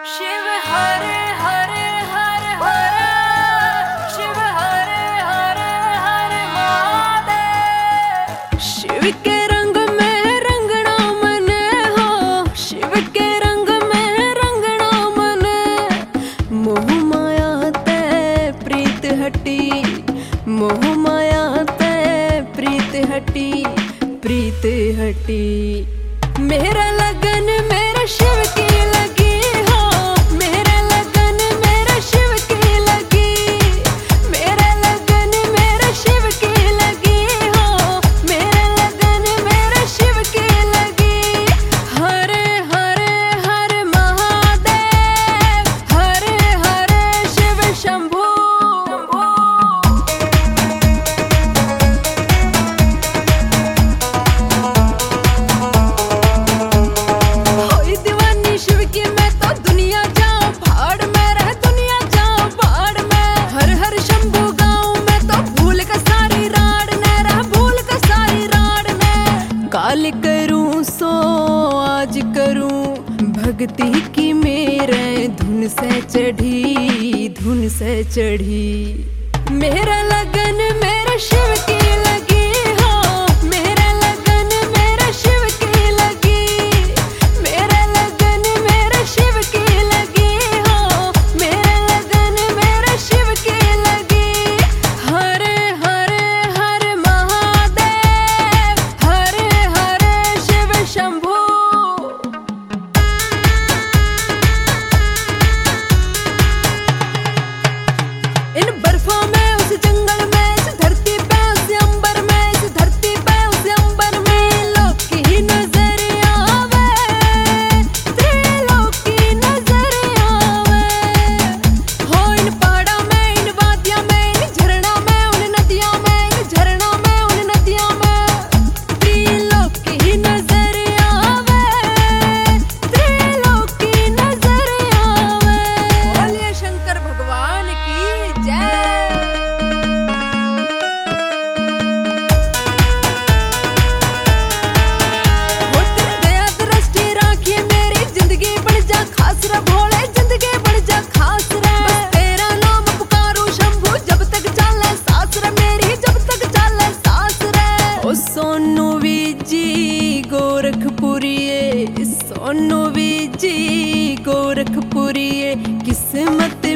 शिव हरे हरे हरे हरे, शिव हरे हरे हरे महादेव। शिव के रंग में रंगना मन हो, शिव के रंग में रंगना मन। मोह माया ते प्रीत हटी, मोह माया ते प्रीत हटी, प्रीत हटी। मेरा लगन मेरा शिव की लगी हो, मेरा लगन मेरा शिव की लगी। मेरा लगन मेरा शिव की लगी हो, मेरा लगन मेरा शिव की लगी। हरे हरे हरे महादेव, हरे हरे शिव शंभू। शिव की मैं तो दुनिया जाऊं भाड़ में, रह दुनिया जाऊं भाड़ में। हर हर शंभू गाऊं मैं तो भूल का सारी राड ने, रह भूल का सारी राड ने। काल करूं सो आज करूं भक्ति की मेरे धुन से चढ़ी, धुन से चढ़ी। मेरा लगन मेरा शिव की लगी हो, मेरा लगन मेरा शिव की लगी। मेरा लगन मेरा शिव की लगी हो, मेरा लगन मेरा शिव की लगी। हरे हरे हरे महादेव, हरे हरे शिव शंभू। इन बर्फों में उस जंगल में, इस धरती पे उस अंबर में, इस धरती पे उस अंबर में। लोग की नजर आवे, त्रिलोक की नजर आवे हो। इन पहाड़ों में, इन वादियों में, इन झरना में, उन नदियों में, इन झरना में, उन नदियों में। त्रिलोक की नजर आवे, त्रिलोक की नजर आवे। बोलिए शंकर भगवान की जय। हो तेरी दया दृष्टि राखिए मेरी जिंदगी बढ़ जा खास रे भोले, जिंदगी बढ़ जा खास रे। बस तेरा नाम पुकारूं शंभू जब तक चले सांस रे मेरी, जब तक चले सांस रे। ओ सोनू वीजी गोरखपुरिये, सोनू वीजी गोरखपुरिये। किस्मत